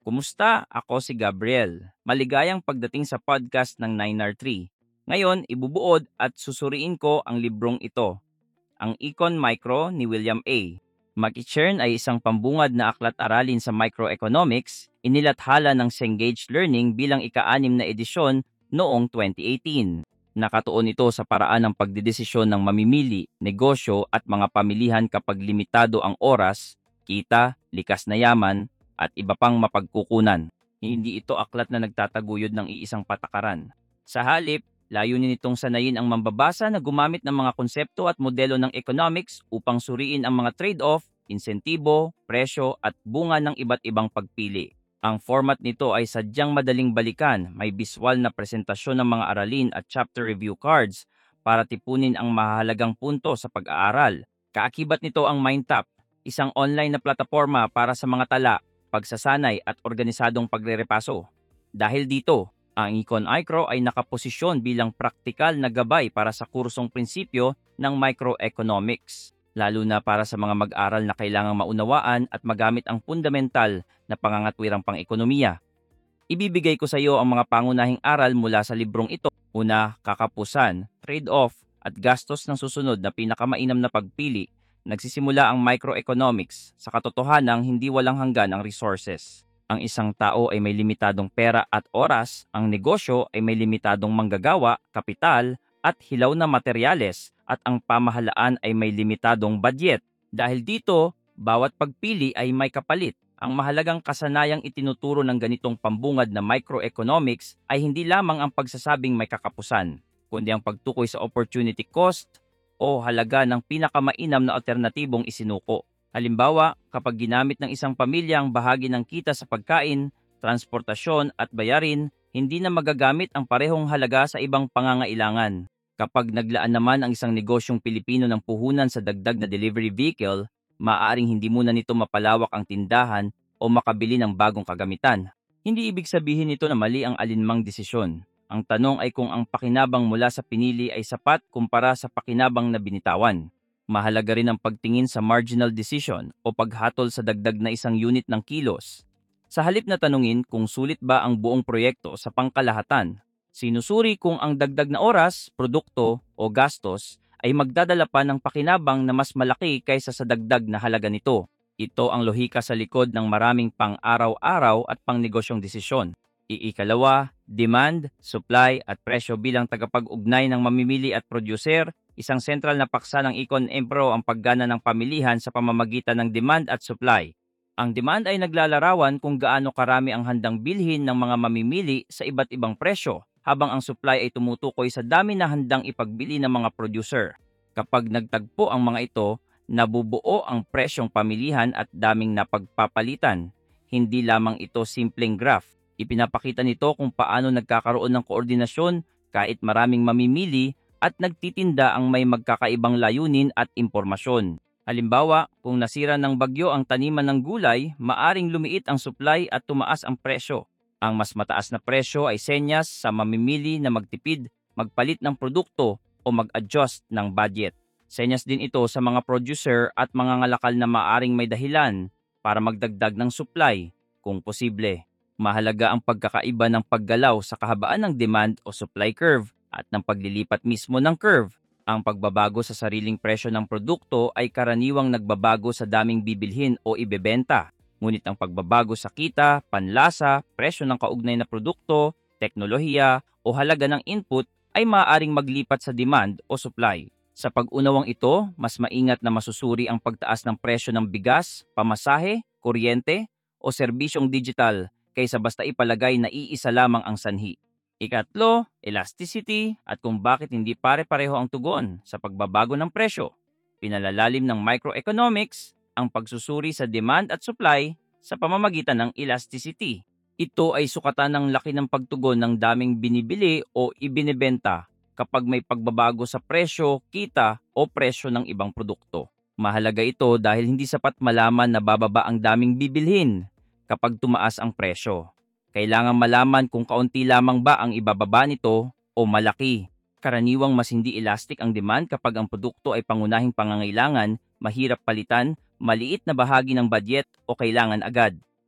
Kumusta? Ako si Gabriel. Maligayang pagdating sa podcast ng 9R3. Ngayon, ibubuod at susuriin ko ang librong ito, ang Econ Micro ni William A. McEachern ay isang pambungad na aklat-aralin sa microeconomics, inilathala ng Cengage Learning bilang ika-6 na edisyon noong 2018. Nakatuon ito sa paraan ng pagdedesisyon ng mamimili, negosyo at mga pamilihan kapag limitado ang oras, kita, likas na yaman, at iba pang mapagkukunan. Hindi ito aklat na nagtataguyod ng iisang patakaran. Sa halip, layunin nitong sanayin ang mambabasa na gumamit ng mga konsepto at modelo ng economics upang suriin ang mga trade-off, insentibo, presyo at bunga ng iba't ibang pagpili. Ang format nito ay sadyang madaling balikan, may visual na presentasyon ng mga aralin at chapter review cards para tipunin ang mahalagang punto sa pag-aaral. Kaakibat nito ang MindTap, isang online na plataporma para sa mga tala, pagsasanay at organisadong pagrerepaso. Dahil dito, ang Econ Micro ay nakaposisyon bilang praktikal na gabay para sa kursong prinsipyo ng microeconomics, lalo na para sa mga mag-aral na kailangang maunawaan at magamit ang fundamental na pangangatwirang pang-ekonomiya. Ibibigay ko sa iyo ang mga pangunahing aral mula sa librong ito. Una, kakapusan, trade-off at gastos ng susunod na pinakamainam na pagpili. Nagsisimula ang microeconomics sa katotohanang hindi walang hanggan ang resources. Ang isang tao ay may limitadong pera at oras, ang negosyo ay may limitadong manggagawa, kapital, at hilaw na materyales, at ang pamahalaan ay may limitadong budget. Dahil dito, bawat pagpili ay may kapalit. Ang mahalagang kasanayang itinuturo ng ganitong pambungad na microeconomics ay hindi lamang ang pagsasabing may kakapusan, kundi ang pagtukoy sa opportunity cost o halaga ng pinakamainam na alternatibong isinuko. Halimbawa, kapag ginamit ng isang pamilya ang bahagi ng kita sa pagkain, transportasyon at bayarin, hindi na magagamit ang parehong halaga sa ibang pangangailangan. Kapag naglaan naman ang isang negosyong Pilipino ng puhunan sa dagdag na delivery vehicle, maaaring hindi muna nito mapalawak ang tindahan o makabili ng bagong kagamitan. Hindi ibig sabihin nito na mali ang alinmang desisyon. Ang tanong ay kung ang pakinabang mula sa pinili ay sapat kumpara sa pakinabang na binitawan. Mahalaga rin ang pagtingin sa marginal decision o paghatol sa dagdag na isang unit ng kilos. Sa halip na tanungin kung sulit ba ang buong proyekto sa pangkalahatan, sinusuri kung ang dagdag na oras, produkto o gastos ay magdadala pa ng pakinabang na mas malaki kaysa sa dagdag na halaga nito. Ito ang lohika sa likod ng maraming pang-araw-araw at pang-negosyong desisyon. Iikalawa, demand, supply at presyo bilang tagapag-ugnay ng mamimili at producer. Isang sentral na paksa ng Econ Micro ang paggana ng pamilihan sa pamamagitan ng demand at supply. Ang demand ay naglalarawan kung gaano karami ang handang bilhin ng mga mamimili sa iba't ibang presyo, habang ang supply ay tumutukoy sa dami na handang ipagbili ng mga producer. Kapag nagtagpo ang mga ito, nabubuo ang presyong pamilihan at daming napagpapalitan. Hindi lamang ito simpleng graph. Ipinapakita nito kung paano nagkakaroon ng koordinasyon kahit maraming mamimili at nagtitinda ang may magkakaibang layunin at impormasyon. Halimbawa, kung nasira ng bagyo ang taniman ng gulay, maaring lumiit ang supply at tumaas ang presyo. Ang mas mataas na presyo ay senyas sa mamimili na magtipid, magpalit ng produkto o mag-adjust ng budget. Senyas din ito sa mga producer at mga ngalakal na maaring may dahilan para magdagdag ng supply kung posible. Mahalaga ang pagkakaiba ng paggalaw sa kahabaan ng demand o supply curve at ng paglilipat mismo ng curve. Ang pagbabago sa sariling presyo ng produkto ay karaniwang nagbabago sa daming bibilhin o ibebenta. Ngunit ang pagbabago sa kita, panlasa, presyo ng kaugnay na produkto, teknolohiya o halaga ng input ay maaaring maglipat sa demand o supply. Sa pag-unawang ito, mas maingat na masusuri ang pagtaas ng presyo ng bigas, pamasahe, kuryente o serbisyong digital kaysa basta ipalagay na iisa lamang ang sanhi. Ikatlo, elasticity at kung bakit hindi pare-pareho ang tugon sa pagbabago ng presyo. Pinalalalim ng microeconomics ang pagsusuri sa demand at supply sa pamamagitan ng elasticity. Ito ay sukatan ng laki ng pagtugon ng daming binibili o ibinebenta kapag may pagbabago sa presyo, kita o presyo ng ibang produkto. Mahalaga ito dahil hindi sapat malaman na bababa ang daming bibilhin kapag tumaas ang presyo. Kailangan malaman kung kaunti lamang ba ang ibababa nito o malaki. Karaniwang mas hindi elastic ang demand kapag ang produkto ay pangunahing pangangailangan, mahirap palitan, maliit na bahagi ng budget o kailangan agad.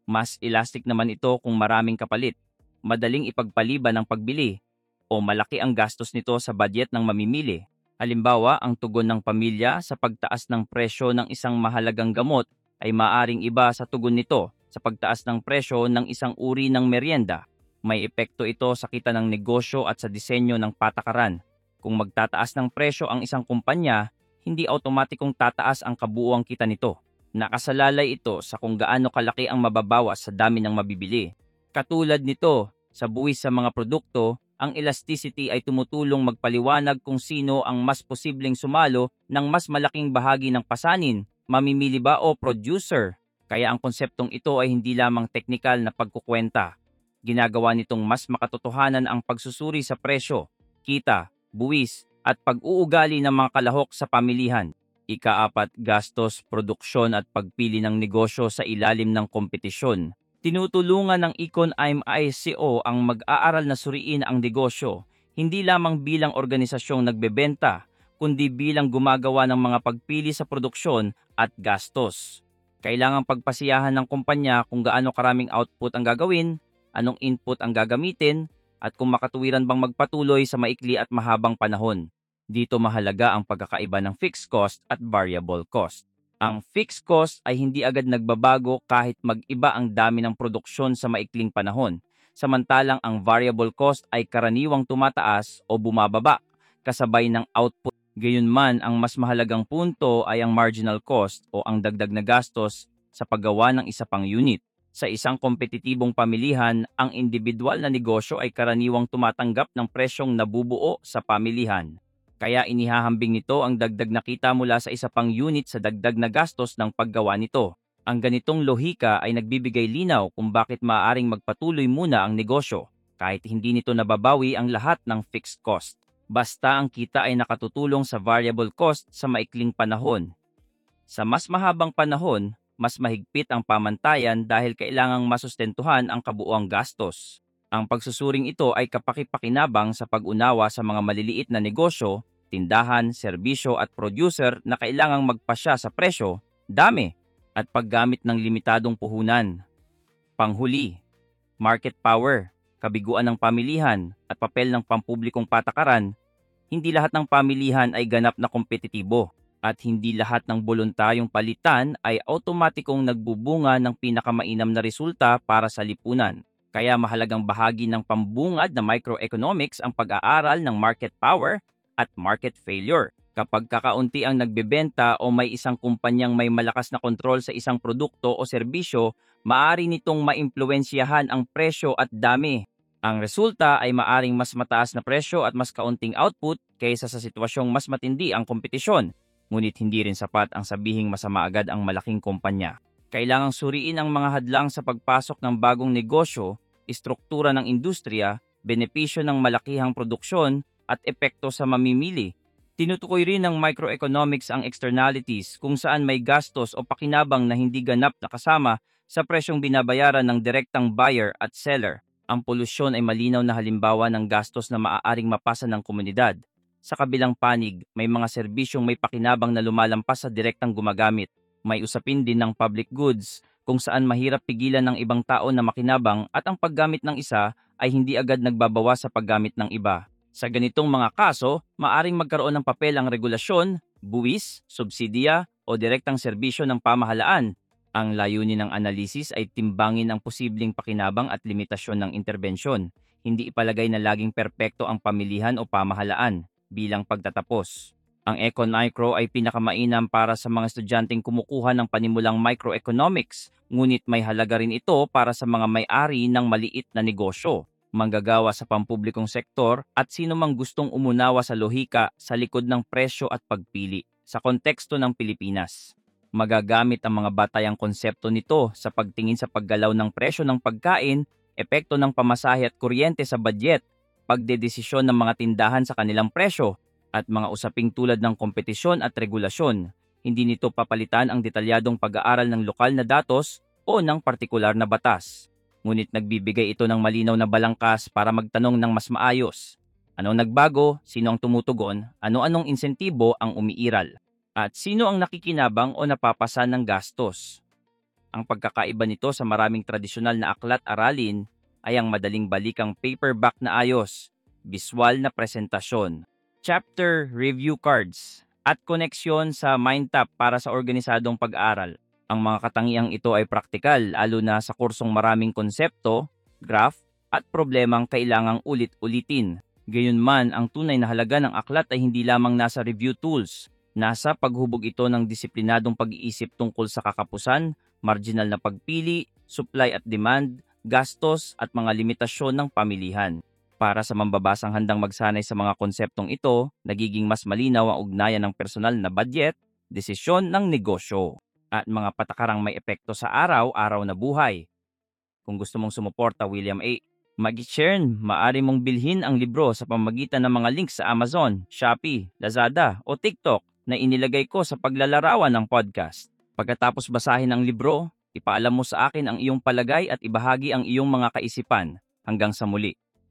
Mas elastic naman ito kung maraming kapalit, madaling ipagpaliban ang pagbili, o malaki ang gastos nito sa budget ng mamimili. Halimbawa, ang tugon ng pamilya sa pagtaas ng presyo ng isang mahalagang gamot ay maaring iba sa tugon nito sa pagtaas ng presyo ng isang uri ng merienda. May epekto ito sa kita ng negosyo at sa disenyo ng patakaran. Kung magtataas ng presyo ang isang kumpanya, hindi automatikong tataas ang kabuuang kita nito. Nakasalalay ito sa kung gaano kalaki ang mababawas sa dami ng mabibili. Katulad nito, sa buwis sa mga produkto, ang elasticity ay tumutulong magpaliwanag kung sino ang mas posibleng sumalo ng mas malaking bahagi ng pasanin, mamimili ba o producer. Kaya ang konseptong ito ay hindi lamang teknikal na pagkukwenta. Ginagawa nitong mas makatotohanan ang pagsusuri sa presyo, kita, buwis, at pag-uugali ng mga kalahok sa pamilihan. Ikaapat, gastos, produksyon at pagpili ng negosyo sa ilalim ng kompetisyon. Tinutulungan ng Econ MICO ang mag-aaral na suriin ang negosyo, hindi lamang bilang organisasyong nagbebenta, kundi bilang gumagawa ng mga pagpili sa produksyon at gastos. Kailangang pagpasiyahan ng kumpanya kung gaano karaming output ang gagawin, anong input ang gagamitin, at kung makatuwiran bang magpatuloy sa maikli at mahabang panahon. Dito mahalaga ang pagkakaiba ng fixed cost at variable cost. Ang fixed cost ay hindi agad nagbabago kahit mag-iba ang dami ng produksyon sa maikling panahon. Samantalang ang variable cost ay karaniwang tumataas o bumababa kasabay ng output. Gayunman, ang mas mahalagang punto ay ang marginal cost o ang dagdag na gastos sa paggawa ng isa pang unit. Sa isang kompetitibong pamilihan, ang individual na negosyo ay karaniwang tumatanggap ng presyong nabubuo sa pamilihan. Kaya inihahambing nito ang dagdag na kita mula sa isa pang unit sa dagdag na gastos ng paggawa nito. Ang ganitong lohika ay nagbibigay linaw kung bakit maaaring magpatuloy muna ang negosyo kahit hindi nito nababawi ang lahat ng fixed cost. Basta ang kita ay nakatutulong sa variable cost sa maikling panahon. Sa mas mahabang panahon, mas mahigpit ang pamantayan dahil kailangang masustentuhan ang kabuuang gastos. Ang pagsusuring ito ay kapakipakinabang sa pag-unawa sa mga maliliit na negosyo, tindahan, serbisyo at producer na kailangang magpasya sa presyo, dami, at paggamit ng limitadong puhunan. Panghuli, market power, kabiguan ng pamilihan at papel ng pampublikong patakaran. Hindi lahat ng pamilihan ay ganap na kompetitibo at hindi lahat ng voluntaryong palitan ay automatikong nagbubunga ng pinakamainam na resulta para sa lipunan. Kaya mahalagang bahagi ng pambungad na microeconomics ang pag-aaral ng market power at market failure. Kapag kakaunti ang nagbebenta o may isang kumpanyang may malakas na kontrol sa isang produkto o serbisyo, maaari nitong maimpluwensyahan ang presyo at dami. Ang resulta ay maaring mas mataas na presyo at mas kaunting output kaysa sa sitwasyong mas matindi ang kompetisyon. Ngunit hindi rin sapat ang sabihing masama agad ang malaking kumpanya. Kailangang suriin ang mga hadlang sa pagpasok ng bagong negosyo, istruktura ng industriya, benepisyo ng malakihang produksyon, at epekto sa mamimili. Tinutukoy rin ng microeconomics ang externalities kung saan may gastos o pakinabang na hindi ganap na kasama sa presyong binabayaran ng direktang buyer at seller. Ang polusyon ay malinaw na halimbawa ng gastos na maaaring mapasa ng komunidad. Sa kabilang panig, may mga serbisyong may pakinabang na lumalampas sa direktang gumagamit. May usapin din ng public goods kung saan mahirap pigilan ng ibang tao na makinabang at ang paggamit ng isa ay hindi agad nagbabawas sa paggamit ng iba. Sa ganitong mga kaso, maaring magkaroon ng papel ang regulasyon, buwis, subsidiya o direktang serbisyo ng pamahalaan. Ang layunin ng analisis ay timbangin ang posibleng pakinabang at limitasyon ng interbensyon. Hindi ipalagay na laging perpekto ang pamilihan o pamahalaan. Bilang pagtatapos, ang Econ Micro ay pinakamainam para sa mga estudyanteng kumukuha ng panimulang microeconomics, ngunit may halaga rin ito para sa mga may-ari ng maliit na negosyo, manggagawa sa pampublikong sektor at sino mang gustong umunawa sa lohika sa likod ng presyo at pagpili. Sa konteksto ng Pilipinas, magagamit ang mga batayang konsepto nito sa pagtingin sa paggalaw ng presyo ng pagkain, epekto ng pamasahe at kuryente sa budget, pagdedesisyon ng mga tindahan sa kanilang presyo, at mga usaping tulad ng kompetisyon at regulasyon. Hindi nito papalitan ang detalyadong pag-aaral ng lokal na datos o ng partikular na batas. Ngunit nagbibigay ito ng malinaw na balangkas para magtanong ng mas maayos. Anong nagbago? Sino ang tumutugon? Ano-anong insentibo ang umiiral? At sino ang nakikinabang o napapasan ng gastos? Ang pagkakaiba nito sa maraming tradisyonal na aklat-aralin ay ang madaling balikang paperback na ayos, biswal na presentasyon, chapter review cards, at koneksyon sa MindTap para sa organisadong pag-aaral. Ang mga katangiang ito ay praktikal lalo na sa kursong maraming konsepto, graph, at problemang kailangang ulit-ulitin. Gayunman, ang tunay na halaga ng aklat ay hindi lamang nasa review tools. Nasa paghubog ito ng disiplinadong pag-iisip tungkol sa kakapusan, marginal na pagpili, supply at demand, gastos at mga limitasyon ng pamilihan. Para sa mambabasang handang magsanay sa mga konseptong ito, nagiging mas malinaw ang ugnayan ng personal na budget, desisyon ng negosyo, at mga patakarang may epekto sa araw-araw na buhay. Kung gusto mong sumuporta, William A. Mag-churn, maaari mong bilhin ang libro sa pamamagitan ng mga links sa Amazon, Shopee, Lazada o TikTok na inilagay ko sa paglalarawan ng podcast. Pagkatapos basahin ang libro, ipaalam mo sa akin ang iyong palagay at ibahagi ang iyong mga kaisipan. Hanggang sa muli.